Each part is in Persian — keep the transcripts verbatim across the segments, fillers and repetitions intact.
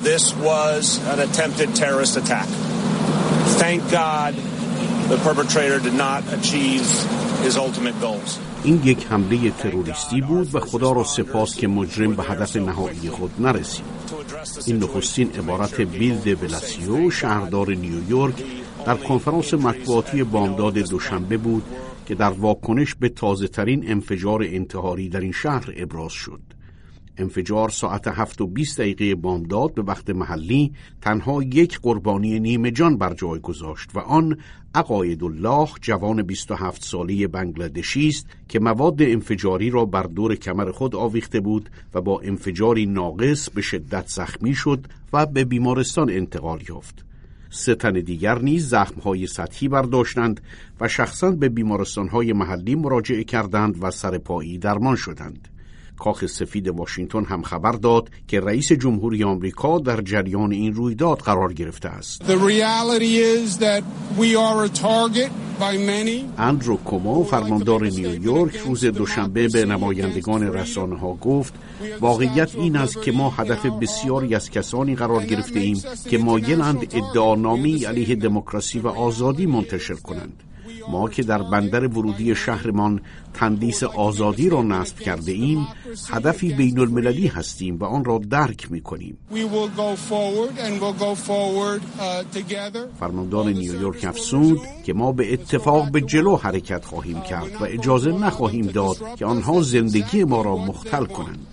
This was an attempted terrorist attack. Thank God the perpetrator did not achieve his ultimate goals. این یک حمله تروریستی بود و خدا را سپاس که مجرم به هدف نهایی خود نرسید. این نخستین عبارت بیل د بلاسیو، شهردار نیویورک، در کنفرانس مطبوعاتی بامداد دوشنبه بود که در واکنش به تازه ترین انفجار انتحاری در این شهر ابراز شد. انفجار ساعت هفت و بیست دقیقه بامداد به وقت محلی تنها یک قربانی نیمه جان بر جای گذاشت و آن عقایدالله، جوان بیست و هفت ساله بنگلادشی است که مواد انفجاری را بر دور کمر خود آویخته بود و با انفجاری ناقص به شدت زخمی شد و به بیمارستان انتقال یافت. سه تن دیگر نیز زخم‌های سطحی برداشتند و شخصاً به بیمارستان‌های محلی مراجعه کردند و سرپایی درمان شدند. کاخ سفید واشنگتن هم خبر داد که رئیس جمهوری آمریکا در جریان این رویداد قرار گرفته است. اندرو کومو، فرماندار نیویورک، روز دوشنبه به نمایندگان رسانه‌ها گفت واقعیت این است که ما هدف بسیاری از کسانی قرار گرفته ایم که مایلند ادعانامه‌ای علیه دموکراسی و آزادی منتشر کنند. ما که در بندر ورودی شهرمان تندیس آزادی را نصب کرده ایم، هدفی بین المللی هستیم و آن را درک می کنیم. فرماندار نیویورک افزود که ما به اتفاق به جلو حرکت خواهیم کرد و اجازه نخواهیم داد که آنها زندگی ما را مختل کنند.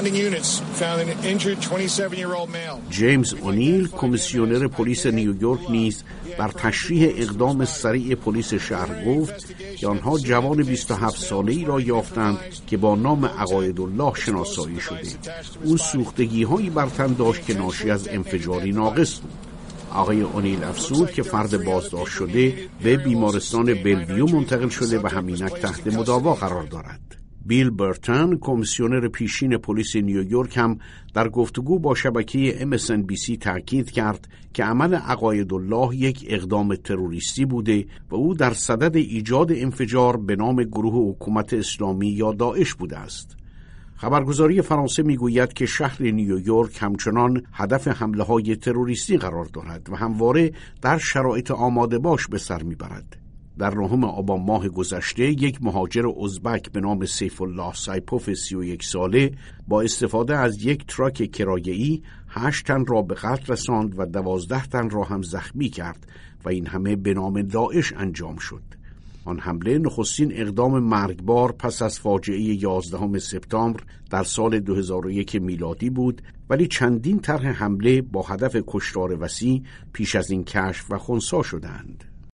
جیمز اونیل، کمیسیونر پلیس نیویورک، نیز بر تشریح اقدام سریع پلیس شهر گفت که آنها جوان بیست و هفت ساله‌ای را یافتند که با نام عقایدالله شناسایی شده. او سوختگی‌هایی بر تن داشت که ناشی از انفجاری ناقص بود. آقای اونیل افزود که فرد بازداشت شده به بیمارستان بلویو منتقل شده و همینک تحت مداوا قرار دارد. بیل برتن، کمیسیونر پیشین پلیس نیویورک، هم در گفتگو با شبکه ام اس ان بی سی تاکید کرد که عمل عقایدالله یک اقدام تروریستی بوده و او در صدد ایجاد انفجار به نام گروه حکومت اسلامی یا داعش بوده است. خبرگزاری فرانسه میگوید که شهر نیویورک همچنان هدف حمله‌های تروریستی قرار دارد و همواره در شرایط آماده باش به سر میبرد. در نهم آبان ماه گذشته یک مهاجر ازبک به نام سیف الله سایپوف سی و یک ساله با استفاده از یک تراک کرایه‌ای هشت تن را به قتل رساند و دوازده تن را هم زخمی کرد و این همه به نام داعش انجام شد. آن حمله نخستین اقدام مرگبار پس از فاجعه یازدهم سپتامبر در سال دو هزار و یک میلادی بود، ولی چندین طرح حمله با هدف کشتار وسیع پیش از این کشف و خنثی شدند.